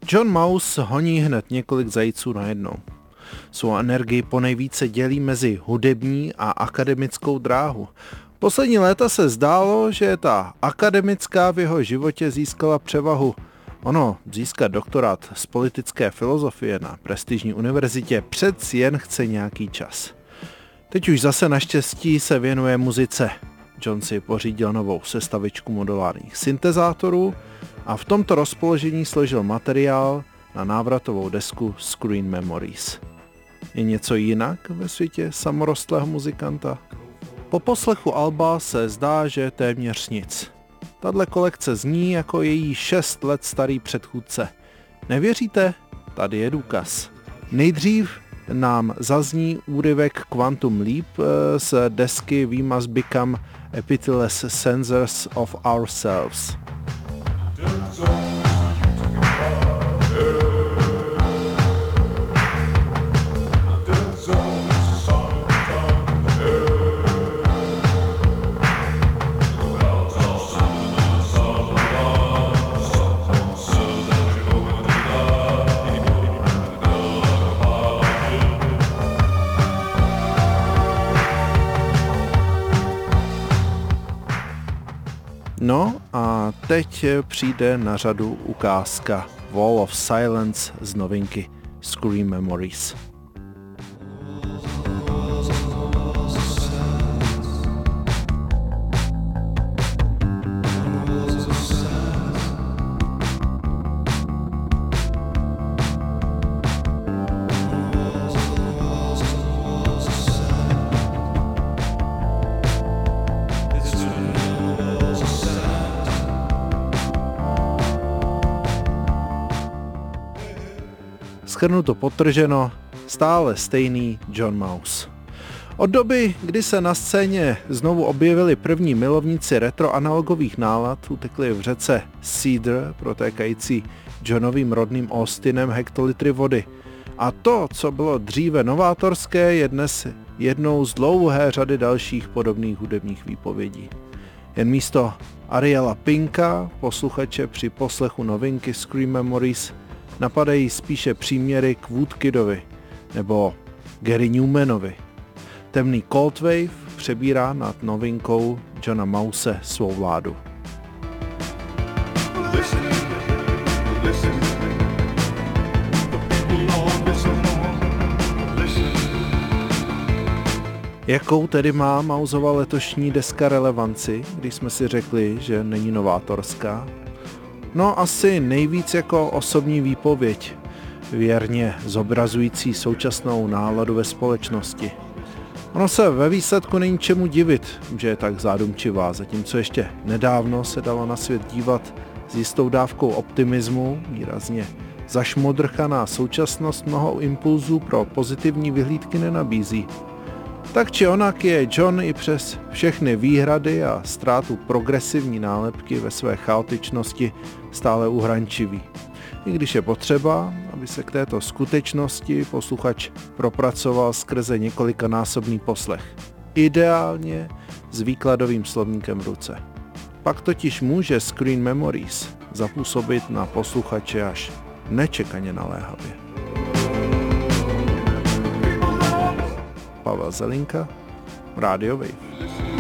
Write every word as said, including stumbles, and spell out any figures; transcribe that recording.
John Mouse honí hned několik zajíců najednou. Svou energii ponejvíce dělí mezi hudební a akademickou dráhu. Poslední léta se zdálo, že ta akademická v jeho životě získala převahu. Ono, získat doktorát z politické filozofie na prestižní univerzitě přeci jen chce nějaký čas. Teď už zase naštěstí se věnuje muzice. John si pořídil novou sestavičku modulárních syntezátorů a v tomto rozpoložení složil materiál na návratovou desku Screen Memories. Je něco jinak ve světě samorostlého muzikanta? Po poslechu alba se zdá, že téměř nic. Tahle kolekce zní jako její šest let starý předchůdce. Nevěříte? Tady je důkaz. Nejdřív nám zazní úryvek Quantum Leap z desky We Must Become Epitheless Censors of Ourselves. No a teď přijde na řadu ukázka Wall of Silence z novinky Screen Memories. Shrnuto podtrženo, stále stejný John Mouse. Od doby, kdy se na scéně znovu objevili první milovníci retroanalogových nálad, utekli v řece Cedar, protékající Johnovým rodným Austinem, hektolitry vody. A to, co bylo dříve novátorské, je dnes jednou z dlouhé řady dalších podobných hudebních výpovědí. Jen místo Ariela Pinka, posluchače při poslechu novinky Screen Memories, napadají spíše příměry k Woodkidovi nebo Gary Newmanovi. Temný Cold Wave přebírá nad novinkou Johna Mouse svou vládu. Jakou tedy má Mouseova letošní deska relevanci, když jsme si řekli, že není novátorská? No asi nejvíc jako osobní výpověď, věrně zobrazující současnou náladu ve společnosti. Ono se ve výsledku není čemu divit, že je tak zádumčivá, zatímco ještě nedávno se dalo na svět dívat s jistou dávkou optimismu, výrazně zašmodrchaná současnost mnoho impulzů pro pozitivní vyhlídky nenabízí. Tak či onak je John i přes všechny výhrady a ztrátu progresivní nálepky ve své chaotičnosti stále uhrančivý. I když je potřeba, aby se k této skutečnosti posluchač propracoval skrze několikanásobný poslech. Ideálně s výkladovým slovníkem v ruce. Pak totiž může Screen Memories zapůsobit na posluchače až nečekaně naléhavě. Pavel Zelinka, Radio Wave.